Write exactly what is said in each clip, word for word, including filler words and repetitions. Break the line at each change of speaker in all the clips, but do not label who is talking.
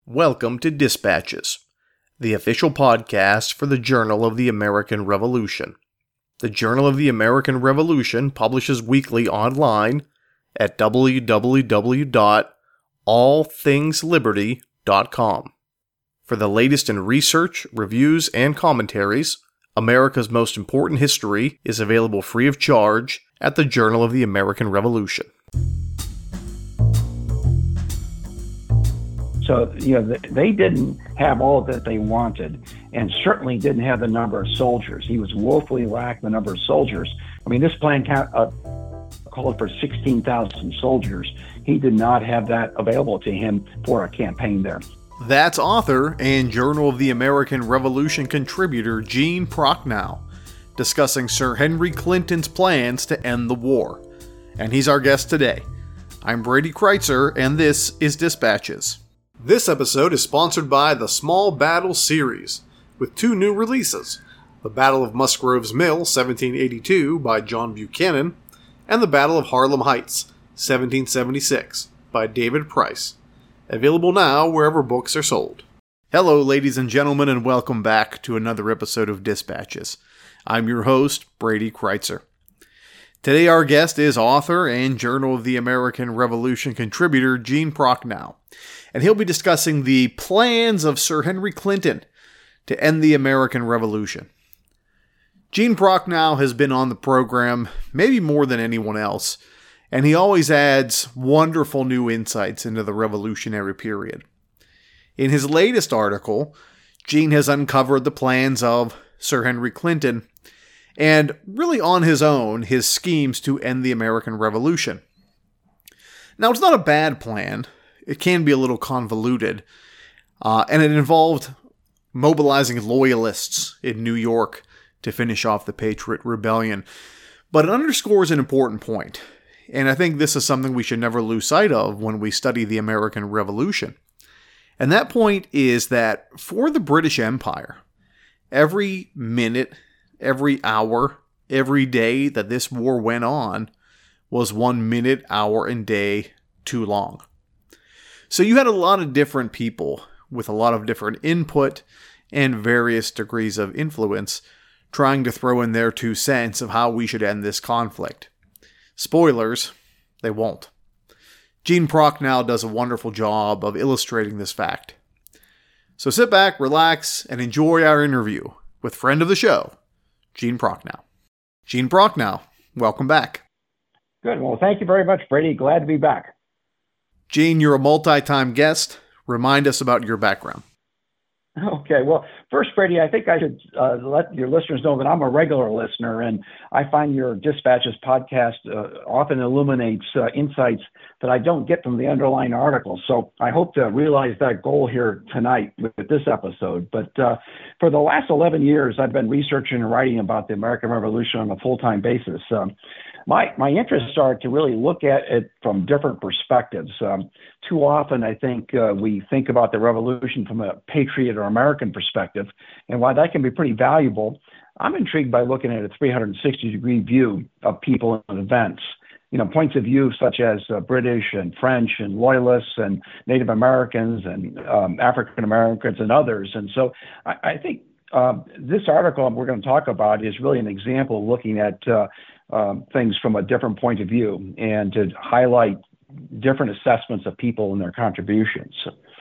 Welcome to Dispatches, the official podcast for the Journal of the American Revolution. The Journal of the American Revolution publishes weekly online at w w w dot all things liberty dot com. For the latest in research, reviews, and commentaries, America's most important history is available free of charge at the Journal of the American Revolution.
So, you know, they didn't have all that they wanted, and certainly didn't have the number of soldiers. He was woefully lacked the number of soldiers. I mean, this plan uh, called for sixteen thousand soldiers. He did not have that available to him for a campaign there.
That's author and Journal of the American Revolution contributor Gene Prochnow, discussing Sir Henry Clinton's plans to end the war. And he's our guest today. I'm Brady Kreitzer, and this is Dispatches. This episode is sponsored by the Small Battle series, with two new releases, The Battle of Musgrove's Mill, seventeen eighty-two, by John Buchanan, and The Battle of Harlem Heights, seventeen seventy-six, by David Price. Available now wherever books are sold. Hello, ladies and gentlemen, and welcome back to another episode of Dispatches. I'm your host, Brady Kreitzer. Today our guest is author and Journal of the American Revolution contributor Gene Prochnow, and he'll be discussing the plans of Sir Henry Clinton to end the American Revolution. Gene Prochnow has been on the program maybe more than anyone else, and he always adds wonderful new insights into the Revolutionary period. In his latest article, Gene has uncovered the plans of Sir Henry Clinton, and really on his own, his schemes to end the American Revolution. Now, it's not a bad plan. It can be a little convoluted, uh, and it involved mobilizing loyalists in New York to finish off the Patriot Rebellion. But it underscores an important point, and I think this is something we should never lose sight of when we study the American Revolution. And that point is that for the British Empire, every minute, every hour, every day that this war went on was one minute, hour, and day too long. So you had a lot of different people with a lot of different input and various degrees of influence trying to throw in their two cents of how we should end this conflict. Spoilers, they won't. Gene Prochnow does a wonderful job of illustrating this fact. So sit back, relax, and enjoy our interview with friend of the show, Gene Prochnow. Gene Prochnow, welcome back.
Good. Well, thank you very much, Brady. Glad to be back.
Gene, you're a multi-time guest. Remind us about your background.
Okay. Well, first, Brady, I think I should uh, let your listeners know that I'm a regular listener, and I find your Dispatches podcast uh, often illuminates uh, insights that I don't get from the underlying articles. So I hope to realize that goal here tonight with, with this episode. But uh, for the last eleven years, I've been researching and writing about the American Revolution on a full-time basis. Um, My my interests are to really look at it from different perspectives. Um, too often, I think uh, we think about the revolution from a patriot or American perspective, and while that can be pretty valuable, I'm intrigued by looking at a three hundred sixty degree view of people and events. You know, points of view such as uh, British and French and Loyalists and Native Americans and um, African Americans and others. And so I, I think uh, this article we're going to talk about is really an example of looking at uh, Um, things from a different point of view and to highlight different assessments of people and their contributions.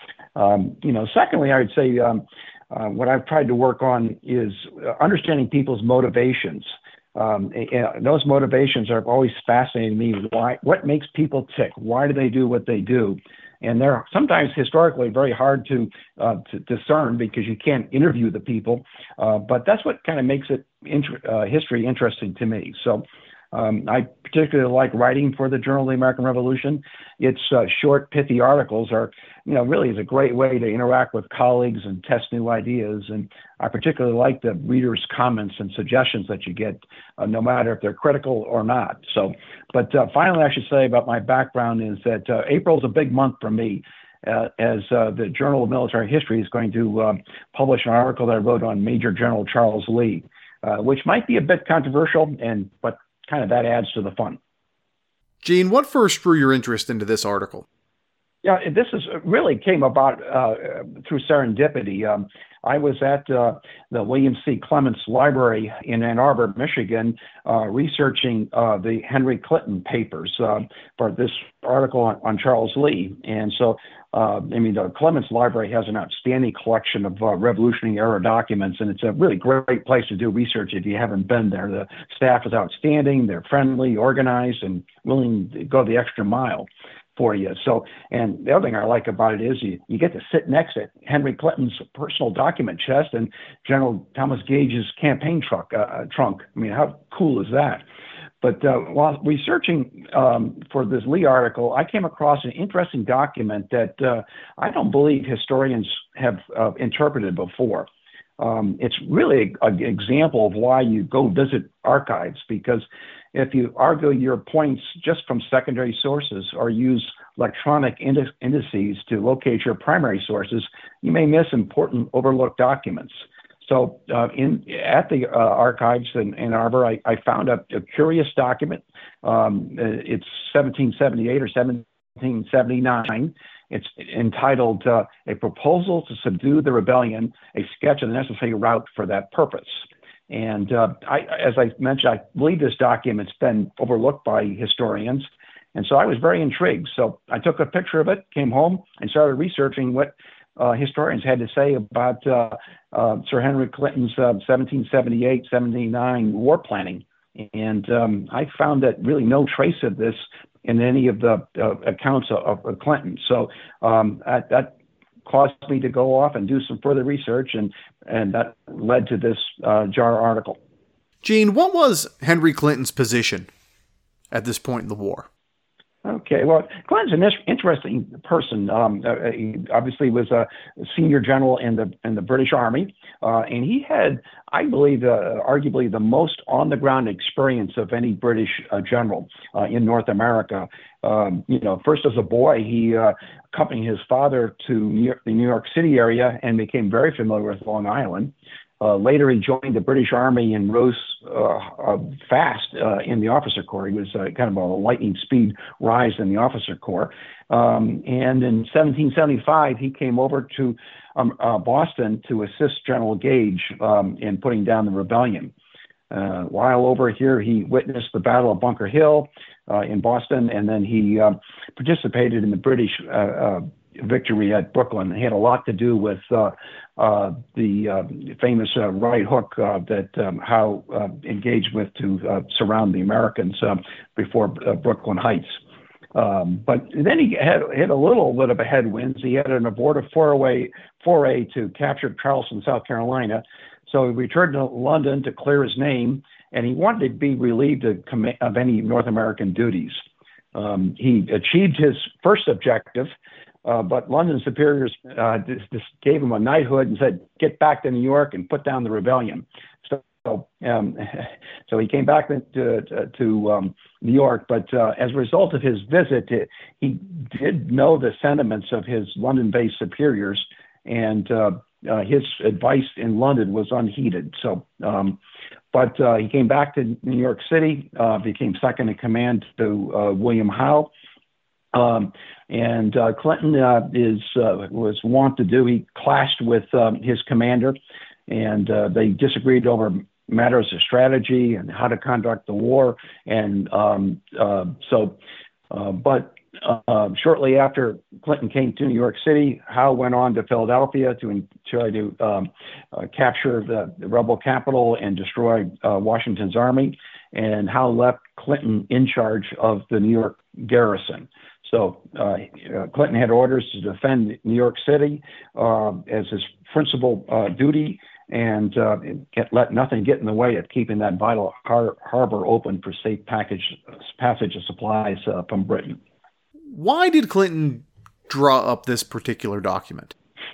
Um, you know, secondly, I would say um, uh, what I've tried to work on is understanding people's motivations. Um, and those motivations are always fascinating me. Why? What makes people tick? Why do they do what they do? And they're sometimes historically very hard to, uh, to discern because you can't interview the people. Uh, but that's what kind of makes it int- uh, history interesting to me. So um, I particularly like writing for the Journal of the American Revolution. Its uh, short, pithy articles are, you know, really is a great way to interact with colleagues and test new ideas. And I particularly like the readers' comments and suggestions that you get, uh, no matter if they're critical or not. So, but uh, finally, I should say about my background is that uh, April is a big month for me. Uh, as uh, the Journal of Military History is going to uh, publish an article that I wrote on Major General Charles Lee, uh, which might be a bit controversial, and but kind of that adds to the fun.
Gene, what first drew your interest into this article?
Yeah, this is really came about uh, through serendipity. Um, I was at uh, the William C. Clements Library in Ann Arbor, Michigan, uh, researching uh, the Henry Clinton papers uh, for this article on, on Charles Lee. And so, uh, I mean, the Clements Library has an outstanding collection of uh, Revolutionary era documents, and it's a really great place to do research if you haven't been there. The staff is outstanding. They're friendly, organized, and willing to go the extra mile for you. So, and the other thing I like about it is you, you get to sit next to Henry Clinton's personal document chest and General Thomas Gage's campaign truck, uh, trunk. I mean, how cool is that? But uh, while researching um, for this Lee article, I came across an interesting document that uh, I don't believe historians have uh, interpreted before. Um, it's really an example of why you go visit archives, because if you argue your points just from secondary sources or use electronic indi- indices to locate your primary sources, you may miss important overlooked documents. So uh, in at the uh, archives in Ann Arbor, I, I found a, a curious document. Um, it's seventeen seventy-eight or seventeen seventy-nine. It's entitled uh, A Proposal to Subdue the Rebellion, a sketch of the necessary route for that purpose. And uh, I, as I mentioned, I believe this document's been overlooked by historians. And so I was very intrigued. So I took a picture of it, came home, and started researching what uh, historians had to say about uh, uh, Sir Henry Clinton's uh, seventeen seventy-eight seventy-nine war planning. And um, I found that really no trace of this in any of the uh, accounts of, of Clinton. So um, that, that caused me to go off and do some further research, and, and that led to this uh, J A R article.
Gene, what was Henry Clinton's position at this point in the war?
Okay, well, Clinton's an interesting person. Um, uh, he obviously was a senior general in the in the British Army, uh, and he had, I believe, uh, arguably the most on-the-ground experience of any British uh, general uh, in North America. Um, you know, first as a boy, he uh, accompanied his father to New York, the New York City area and became very familiar with Long Island. Uh, later, he joined the British Army and rose uh, uh, fast uh, in the officer corps. He was uh, kind of a lightning speed rise in the officer corps. Um, and in seventeen seventy-five, he came over to um, uh, Boston to assist General Gage um, in putting down the rebellion. Uh, while over here, he witnessed the Battle of Bunker Hill uh, in Boston, and then he uh, participated in the British uh, uh, victory at Brooklyn. He had a lot to do with uh, uh, the uh, famous uh, right hook uh, that um, Howe uh, engaged with to uh, surround the Americans uh, before uh, Brooklyn Heights. Um, but then he had, had a little bit of a headwinds. He had an abortive foray, foray to capture Charleston, South Carolina. So he returned to London to clear his name, and he wanted to be relieved of, com- of any North American duties. Um, he achieved his first objective, Uh, but London superiors uh, just, just gave him a knighthood and said, get back to New York and put down the rebellion. So um, so he came back to, to, to um, New York, but uh, as a result of his visit, it, he did know the sentiments of his London-based superiors, and uh, uh, his advice in London was unheeded. So, um, but uh, he came back to New York City, uh, became second in command to uh, William Howe. Um, and uh, Clinton uh, is uh, was wont to do. He clashed with um, his commander, and uh, they disagreed over matters of strategy and how to conduct the war. And um, uh, so, uh, but uh, shortly after Clinton came to New York City, Howe went on to Philadelphia to try to um, uh, capture the, the rebel capital and destroy uh, Washington's army. And Howe left Clinton in charge of the New York garrison. So uh, Clinton had orders to defend New York City uh, as his principal uh, duty, and uh, get, let nothing get in the way of keeping that vital har- harbor open for safe package, passage of supplies uh, from Britain.
Why did Clinton draw up this particular document?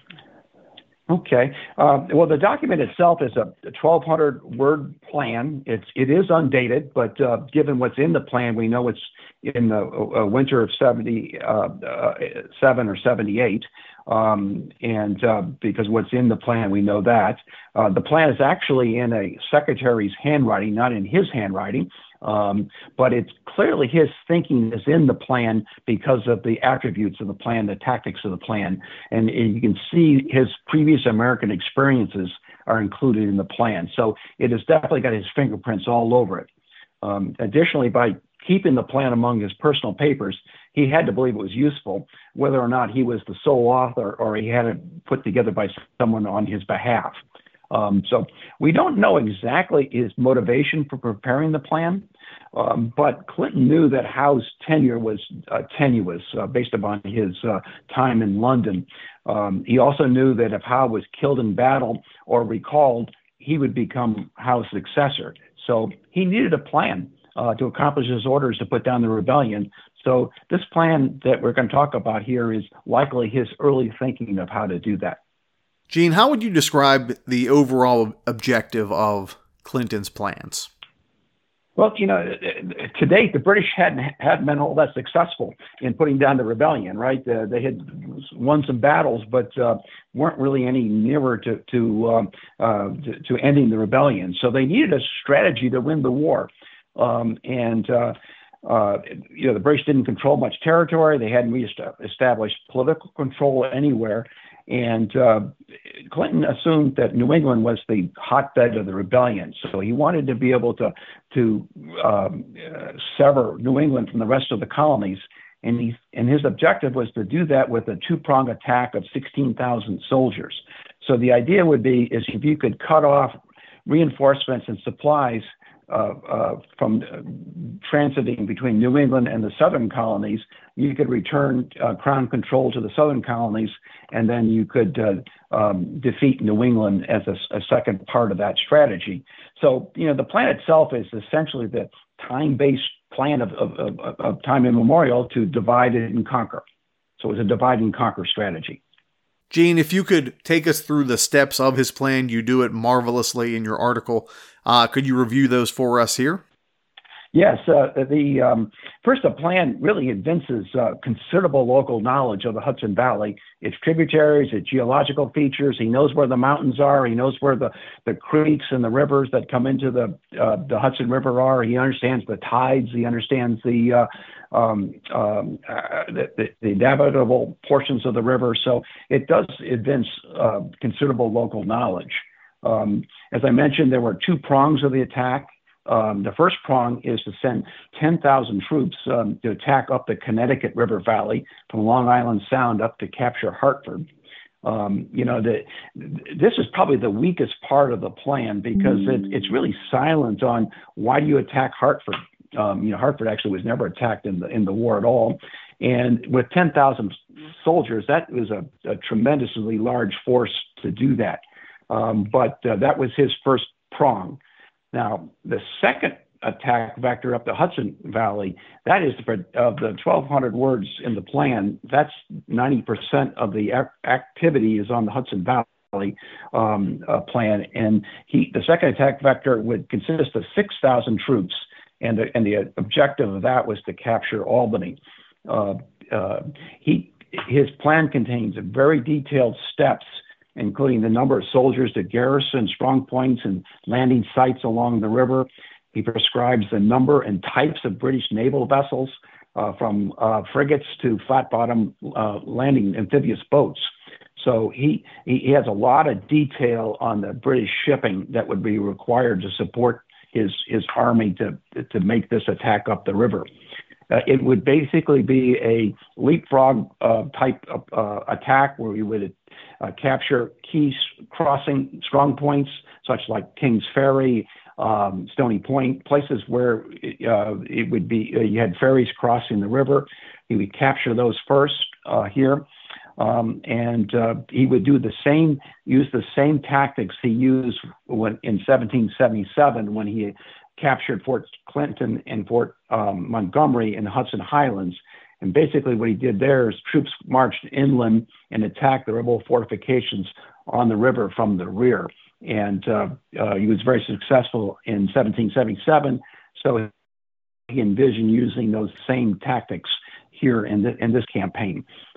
Okay. Uh, well, the document itself is a twelve hundred word plan. It's it is undated, but uh, given what's in the plan, we know it's in the uh, winter of seventy-seven or seventy-eight. Um, and uh, because what's in the plan, we know that. Uh, the plan is actually in a secretary's handwriting, not in his handwriting. Um, but it's clearly his thinking is in the plan because of the attributes of the plan, the tactics of the plan. And, and you can see his previous American experiences are included in the plan. So it has definitely got his fingerprints all over it. Um, additionally, by keeping the plan among his personal papers, he had to believe it was useful, whether or not he was the sole author or he had it put together by someone on his behalf. Um, so we don't know exactly his motivation for preparing the plan, um, but Clinton knew that Howe's tenure was uh, tenuous uh, based upon his uh, time in London. Um, he also knew that if Howe was killed in battle or recalled, he would become Howe's successor. So he needed a plan uh, to accomplish his orders to put down the rebellion. So this plan that we're going to talk about here is likely his early thinking of how to do that.
Gene, how would you describe the overall objective of Clinton's plans?
Well, you know, to date, the British hadn't, hadn't been all that successful in putting down the rebellion, right? Uh, they had won some battles, but uh, weren't really any nearer to to, uh, uh, to to ending the rebellion. So they needed a strategy to win the war. Um, and, uh, uh, you know, the British didn't control much territory. They hadn't re-established political control anywhere. And uh, Clinton assumed that New England was the hotbed of the rebellion. So he wanted to be able to, to um, uh, sever New England from the rest of the colonies. And, he, and his objective was to do that with a two-pronged attack of sixteen thousand soldiers. So the idea would be is if you could cut off reinforcements and supplies Uh, uh, from uh, transiting between New England and the southern colonies, you could return uh, crown control to the southern colonies, and then you could uh, um, defeat New England as a, a second part of that strategy. So, you know, the plan itself is essentially the time-based plan of, of, of, of time immemorial to divide and conquer. So it was a divide and conquer strategy.
Gene, if you could take us through the steps of his plan, you do it marvelously in your article. Uh, could you review those for us here?
Yes. Uh, the um, first, the plan really evinces uh, considerable local knowledge of the Hudson Valley, its tributaries, its geological features. He knows where the mountains are. He knows where the, the creeks and the rivers that come into the uh, the Hudson River are. He understands the tides. He understands the uh, um, um, uh, the, the, the navigable portions of the river. So it does evince uh, considerable local knowledge. Um, as I mentioned, there were two prongs of the attack. Um, the first prong is to send ten thousand troops um, to attack up the Connecticut River Valley from Long Island Sound up to capture Hartford. Um, you know, the, this is probably the weakest part of the plan because it, it's really silent on why do you attack Hartford. Um, you know, Hartford actually was never attacked in the in the war at all. And with ten thousand soldiers, that was a, a tremendously large force to do that. Um, but uh, that was his first prong. Now, the second attack vector up the Hudson Valley, that is for, of the twelve hundred words in the plan, that's ninety percent of the ac- activity is on the Hudson Valley um, uh, plan. And he, the second attack vector would consist of six thousand troops, and the, and the objective of that was to capture Albany. Uh, uh, he, his plan contains very detailed steps, including the number of soldiers to garrison strong points and landing sites along the river. He prescribes the number and types of British naval vessels, uh, from uh, frigates to flat-bottom uh, landing amphibious boats. So he, he has a lot of detail on the British shipping that would be required to support his, his army to, to make this attack up the river. Uh, it would basically be a leapfrog uh, type of uh, attack where we would uh, capture key crossing strong points, such like Kings Ferry, um, Stony Point, places where uh, it would be, uh, you had ferries crossing the river. He would capture those first uh, here. Um, and uh, he would do the same, use the same tactics he used when, in seventeen seventy-seven when he captured Fort Clinton and Fort um, Montgomery in the Hudson Highlands. And basically what he did there is troops marched inland and attacked the rebel fortifications on the river from the rear. And uh, uh, he was very successful in seventeen seventy-seven. So he envisioned using those same tactics here in, the, in this campaign.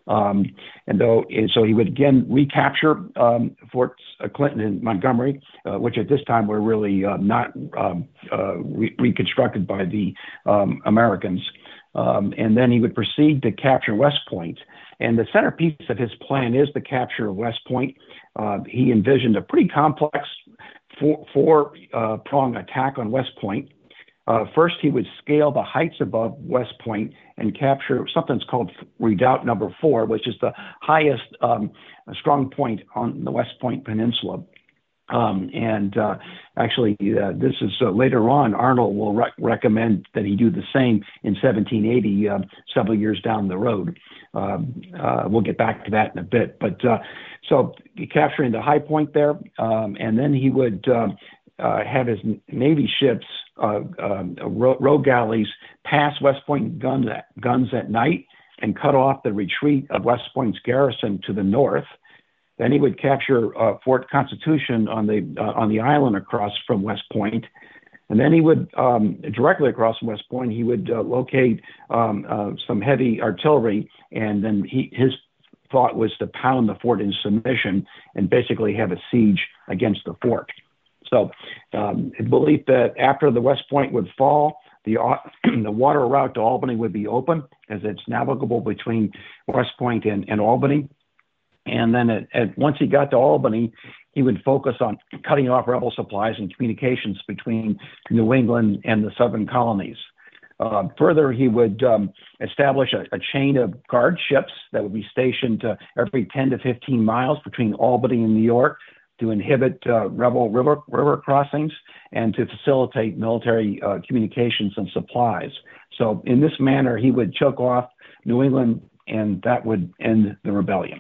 Um, and though, and so he would again recapture um, Forts uh, Clinton and Montgomery, uh, which at this time were really uh, not um, uh, re- reconstructed by the um, Americans. Um, and then he would proceed to capture West Point. And the centerpiece of his plan is the capture of West Point. Uh, he envisioned a pretty complex four, four uh, prong attack on West Point. Uh, first, he would scale the heights above West Point and capture something that's called Redoubt Number Four, which is the highest um, strong point on the West Point Peninsula. Um, and uh, actually, uh, this is uh, later on, Arnold will re- recommend that he do the same in seventeen eighty, uh, several years down the road. Um, uh, we'll get back to that in a bit. But uh, so capturing the high point there, um, and then he would uh, uh, have his Navy ships, uh, um, row, row galleys, pass West Point guns at, guns at night and cut off the retreat of West Point's garrison to the north. Then he would capture uh, Fort Constitution on the uh, on the island across from West Point, and then he would um, directly across from West Point. He would uh, locate um, uh, some heavy artillery, and then he his thought was to pound the fort in submission and basically have a siege against the fort. So, um, the belief that after the West Point would fall, the uh, the water route to Albany would be open, as it's navigable between West Point and, and Albany. And then at, at, once he got to Albany, he would focus on cutting off rebel supplies and communications between New England and the southern colonies. Uh, further, he would um, establish a, a chain of guard ships that would be stationed uh, every ten to fifteen miles between Albany and New York to inhibit uh, rebel river, river crossings and to facilitate military uh, communications and supplies. So in this manner, he would choke off New England, and that would end the rebellion.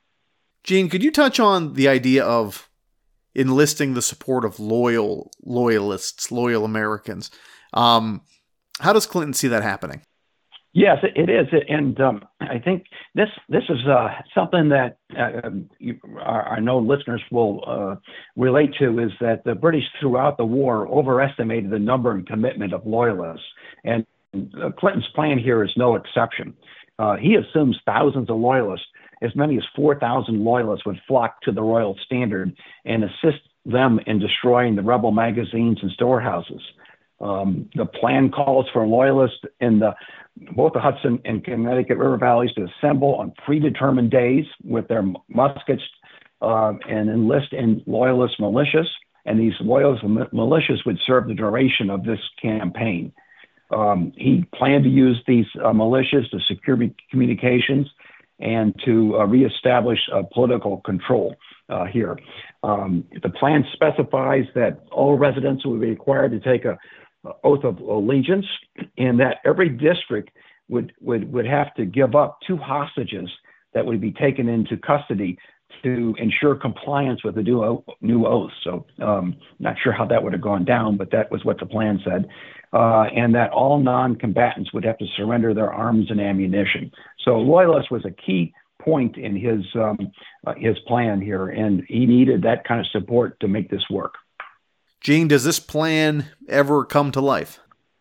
Gene, could you touch on the idea of enlisting the support of loyal loyalists, loyal Americans? Um, how does Clinton see that happening?
Yes, it is, and um, I think this this is uh, something that uh, you, I know listeners will uh, relate to. Is that the British throughout the war overestimated the number and commitment of loyalists, and uh, Clinton's plan here is no exception. Uh, he assumes thousands of loyalists. As many as four thousand loyalists would flock to the Royal Standard and assist them in destroying the rebel magazines and storehouses. Um, the plan calls for loyalists in the, both the Hudson and Connecticut River valleys to assemble on predetermined days with their muskets uh, and enlist in loyalist militias. And these loyalist militias would serve the duration of this campaign. Um, he planned to use these uh, militias to secure communications and to uh, reestablish uh, political control uh, here. Um, the plan specifies that all residents will be required to take a, a oath of allegiance, and that every district would, would, would have to give up two hostages that would be taken into custody to ensure compliance with the new, new oath. So um, not sure how that would have gone down, but that was what the plan said. Uh, and that all non-combatants would have to surrender their arms and ammunition. So loyalist was a key point in his um, uh, his plan here, and he needed that kind of support to make this work.
Gene, does this plan ever come to life?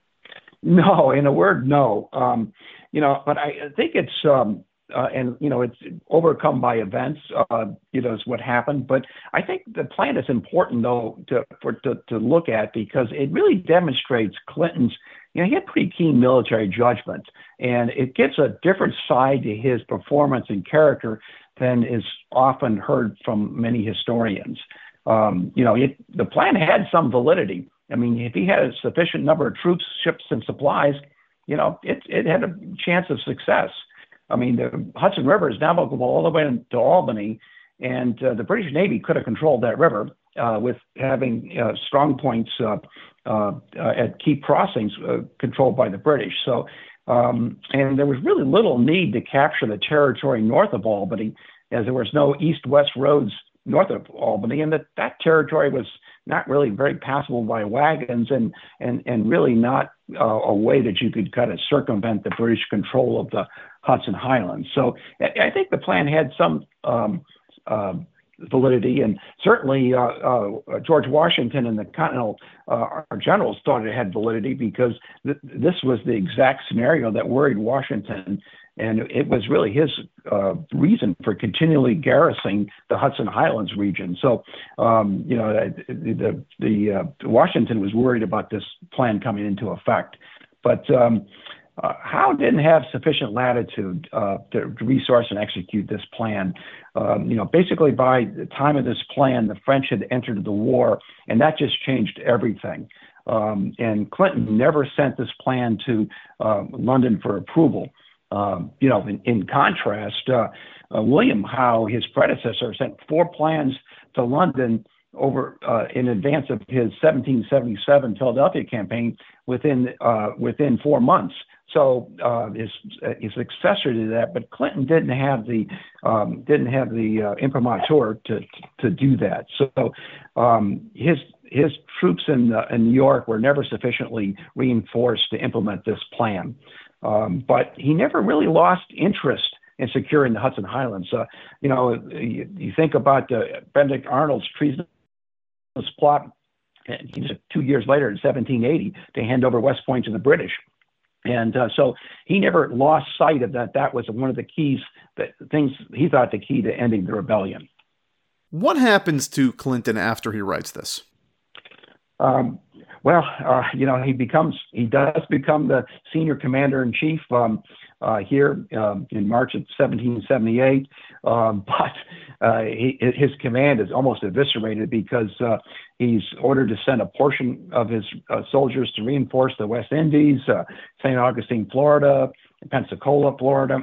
No, in a word, no. Um, you know, but I think it's um, uh, and you know it's overcome by events. Uh, you know, is what happened. But I think the plan is important though to for to, to look at, because it really demonstrates Clinton's. You know, he had pretty keen military judgment, and it gives a different side to his performance and character than is often heard from many historians. Um, you know, it, the plan had some validity. I mean, if he had a sufficient number of troops, ships, and supplies, you know, it, it had a chance of success. I mean, the Hudson River is navigable all the way to Albany, and uh, the British Navy could have controlled that river uh, with having uh, strong points uh, uh, uh, at key crossings uh, controlled by the British. So, um, and there was really little need to capture the territory north of Albany, as there was no east-west roads north of Albany, and that, that territory was not really very passable by wagons, and and and really not uh, a way that you could kind of circumvent the British control of the Hudson Highlands. So I think the plan had some um, uh, validity, and certainly uh, uh, George Washington and the Continental uh, generals thought it had validity because th- this was the exact scenario that worried Washington, and it was really his uh, reason for continually garrisoning the Hudson Highlands region. So, um, you know, the the, the uh, Washington was worried about this plan coming into effect, but um, Uh, Howe didn't have sufficient latitude uh, to resource and execute this plan. Um, you know, basically by the time of this plan, the French had entered the war, and that just changed everything. Um, and Clinton never sent this plan to uh, London for approval. Um, you know, in, in contrast, uh, uh, William Howe, his predecessor, sent four plans to London over uh, in advance of his seventeen seventy-seven Philadelphia campaign within uh, within four months. So uh, his his successor to that, but Clinton didn't have the um, didn't have the uh, imprimatur to to do that. So um, his his troops in uh, in New York were never sufficiently reinforced to implement this plan. Um, but he never really lost interest in securing the Hudson Highlands. Uh, you know, you, you think about uh, Benedict Arnold's treasonous plot two years later in seventeen eighty to hand over West Point to the British. And uh, so he never lost sight of that. That was one of the keys, that things he thought the key to ending the rebellion.
What happens to Clinton after he writes this?
Um, well, uh, you know, he becomes, he does become the senior commander in chief um, uh, here um, in March of seventeen seventy-eight. Um, but uh, he, his command is almost eviscerated because uh, he's ordered to send a portion of his uh, soldiers to reinforce the West Indies, uh, Saint Augustine, Florida, Pensacola, Florida,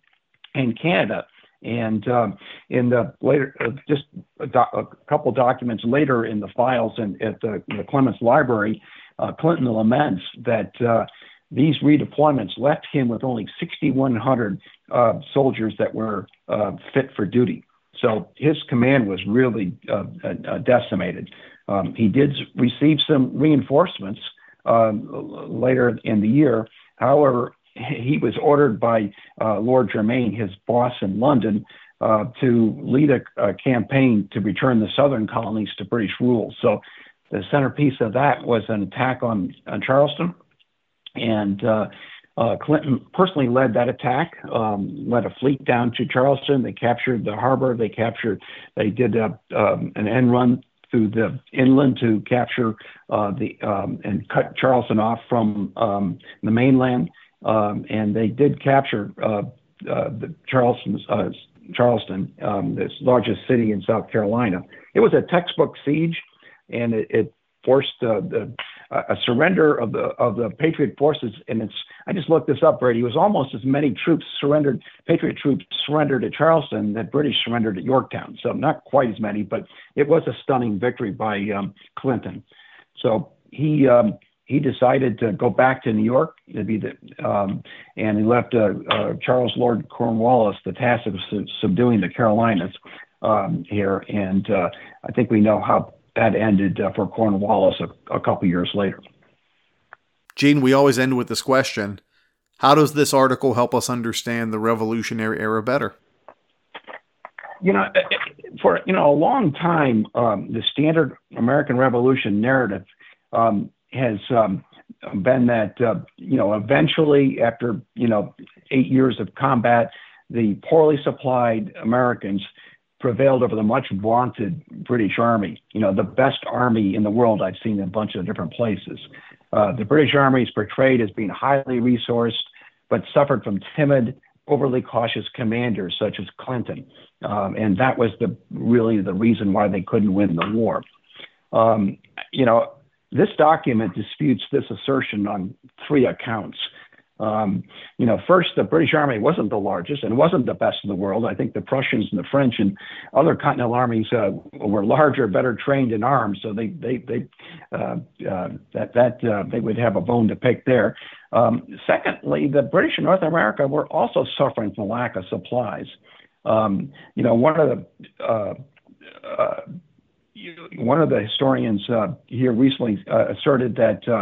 and Canada. And um, in the later, uh, just a, do- a couple documents later in the files in, at the, the Clements Library, uh, Clinton laments that uh, these redeployments left him with only sixty-one hundred uh, soldiers that were uh, fit for duty. So his command was really uh, uh, decimated. Um, he did receive some reinforcements uh, later in the year. However, he was ordered by uh, Lord Germain, his boss in London, uh, to lead a, a campaign to return the southern colonies to British rule. So the centerpiece of that was an attack on, on Charleston. And uh, uh, Clinton personally led that attack, um, led a fleet down to Charleston. They captured the harbor. They captured, they did a, um, an end run through the inland to capture uh, the um, and cut Charleston off from um, the mainland. Um, and they did capture uh, uh, the Charleston, uh, Charleston, um, this largest city in South Carolina. It was a textbook siege, and it, it forced uh, the, uh, a surrender of the of the Patriot forces. And it's I just looked this up, Brady. It was almost as many troops surrendered, Patriot troops surrendered at Charleston that British surrendered at Yorktown. So not quite as many, but it was a stunning victory by um, Clinton. So he. Um, He decided to go back to New York, to be the, um, and he left uh, uh, Charles Lord Cornwallis the task of su- subduing the Carolinas um, here. And uh, I think we know how that ended uh, for Cornwallis a, a couple years later.
Gene, we always end with this question. How does this article help us understand the Revolutionary Era better?
You know, for you know a long time, um, the standard American Revolution narrative um, has um, been that, uh, you know, eventually after, you know, eight years of combat, the poorly supplied Americans prevailed over the much vaunted British Army, you know, the best army in the world I've seen in a bunch of different places. Uh, the British Army is portrayed as being highly resourced, but suffered from timid, overly cautious commanders such as Clinton. Um, and that was the really the reason why they couldn't win the war. Um, you know, This document disputes this assertion on three accounts. Um, you know, first, the British Army wasn't the largest and wasn't the best in the world. I think the Prussians and the French and other continental armies uh, were larger, better trained in arms, so they they they uh, uh, that that uh, they would have a bone to pick there. Um, secondly, the British in North America were also suffering from lack of supplies. Um, you know, one of the uh, uh, One of the historians uh, here recently uh, asserted that uh,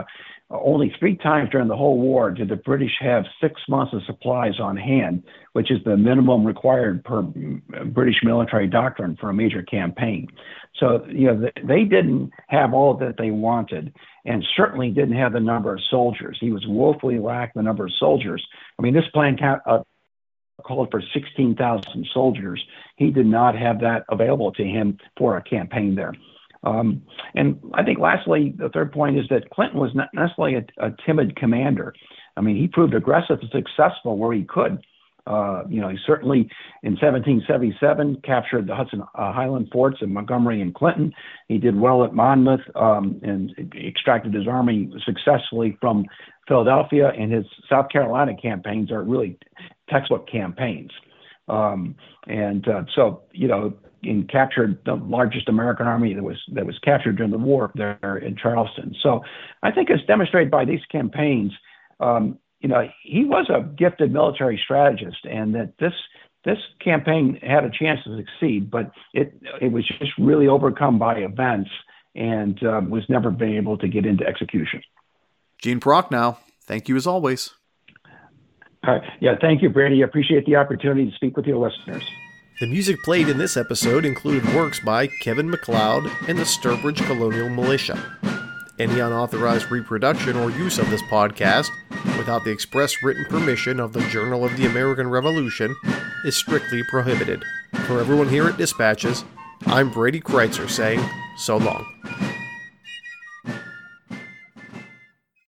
only three times during the whole war did the British have six months of supplies on hand, which is the minimum required per British military doctrine for a major campaign. So, you know, they didn't have all that they wanted, and certainly didn't have the number of soldiers. He was woefully lacked the number of soldiers. I mean, this plan uh, called for sixteen thousand soldiers. He did not have that available to him for a campaign there. Um, and I think lastly, the third point is that Clinton was not necessarily a, a timid commander. I mean, he proved aggressive and successful where he could. Uh, you know, he certainly in seventeen seventy-seven captured the Hudson uh, Highland forts in Montgomery and Clinton. He did well at Monmouth um, and extracted his army successfully from Philadelphia. And his South Carolina campaigns are really textbook campaigns. Um, and uh, so, you know, and captured the largest American army that was that was captured during the war there in Charleston. So I think as demonstrated by these campaigns, um, you know, he was a gifted military strategist, and that this this campaign had a chance to succeed, but it it was just really overcome by events and um, was never been able to get into execution.
Gene Prochnow, thank you as always.
All right. Yeah, thank you, Brady. I appreciate the opportunity to speak with your listeners.
The music played in this episode included works by Kevin MacLeod and the Sturbridge Colonial Militia. Any unauthorized reproduction or use of this podcast, without the express written permission of the Journal of the American Revolution, is strictly prohibited. For everyone here at Dispatches, I'm Brady Kreitzer saying, so long.